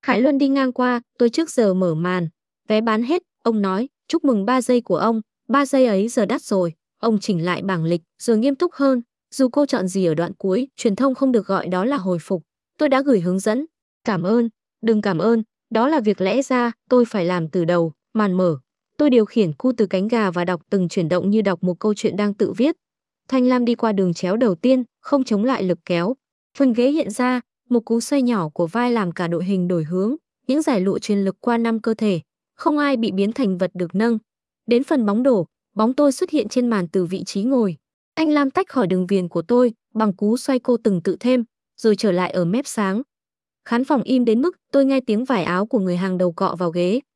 Hải Luân đi ngang qua, tôi trước giờ mở màn. Vé bán hết, ông nói, chúc mừng 3 giây của ông, 3 giây ấy giờ đắt rồi. Ông chỉnh lại bảng lịch, rồi nghiêm túc hơn. Dù cô chọn gì ở đoạn cuối, truyền thông không được gọi đó là hồi phục. Tôi đã gửi hướng dẫn. Cảm ơn, đừng cảm ơn, đó là việc lẽ ra, tôi phải làm từ đầu. Màn mở. Tôi điều khiển cu từ cánh gà và đọc từng chuyển động như đọc một câu chuyện đang tự viết. Thanh Lam đi qua đường chéo đầu tiên, không chống lại lực kéo. Phần ghế hiện ra, một cú xoay nhỏ của vai làm cả đội hình đổi hướng, những giải lụa truyền lực qua 5 cơ thể, không ai bị biến thành vật được nâng. Đến phần bóng đổ, bóng tôi xuất hiện trên màn từ vị trí ngồi. Anh Lam tách khỏi đường viền của tôi, bằng cú xoay cô từng tự thêm, rồi trở lại ở mép sáng. Khán phòng im đến mức tôi nghe tiếng vải áo của người hàng đầu cọ vào ghế.